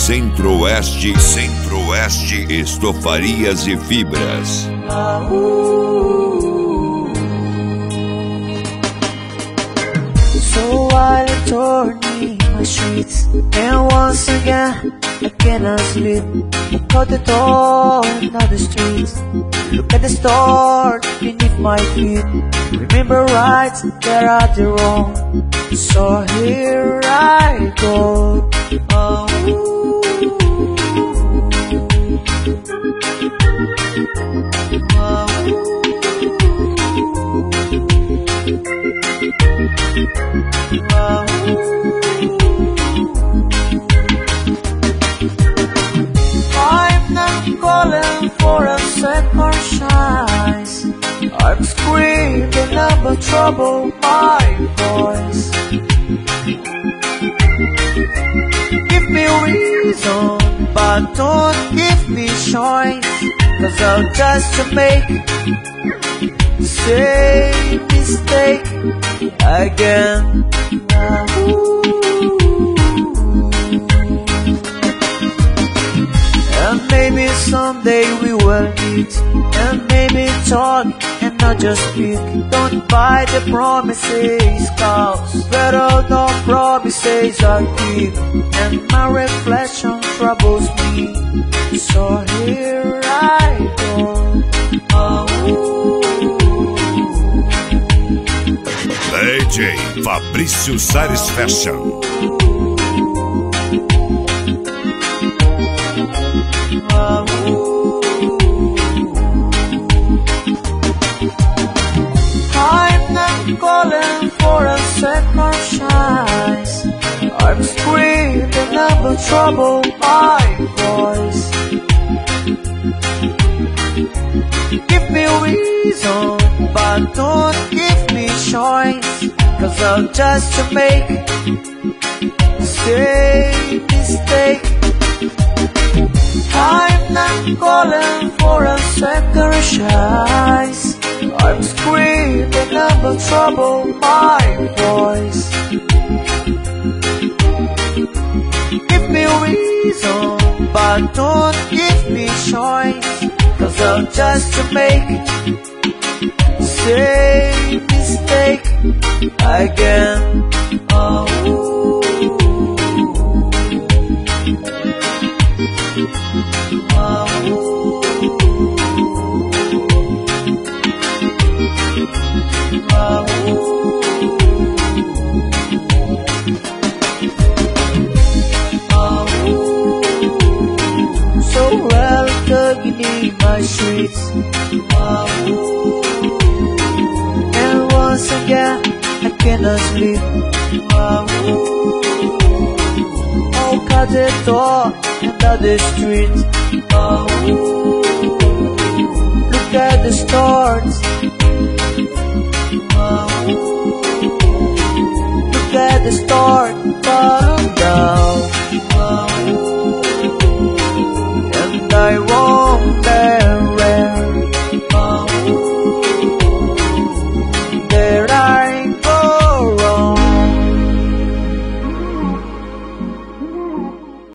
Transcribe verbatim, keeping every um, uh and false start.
Centro-Oeste, Centro-Oeste, estofarias e fibras. So while I'm turning my streets, and once again I cannot sleep. Look out the door, not the streets. Look at the stars beneath my feet. Remember right, there are the wrong. So here I go. Oh. I'm not calling for a second chance. I'm screaming about trouble, my voice. Give me reason, but don't give me choice. Cause I'll just make same mistake again. And maybe someday we will meet, and maybe talk and not just speak. Don't buy the promises, cause better no promises I keep. And my reflection troubles me, so here I go. Oh. D J Fabrício Sares Fashion. I'm not calling for a second chance. I'm screaming about trouble, my voice. Give me reason, but don't give me choice. Cause I'll just make same mistake. I'm not calling for a second chance. I'm screaming about trouble, my voice. Give me reason, but don't give me choice. Cause I'll just make same mistake again. Oh. Oh. So well thugging in my streets. And once again I cannot sleep. Oh, cut the door and out the street. Look at the stars. Look at the stars bottom down. And I won't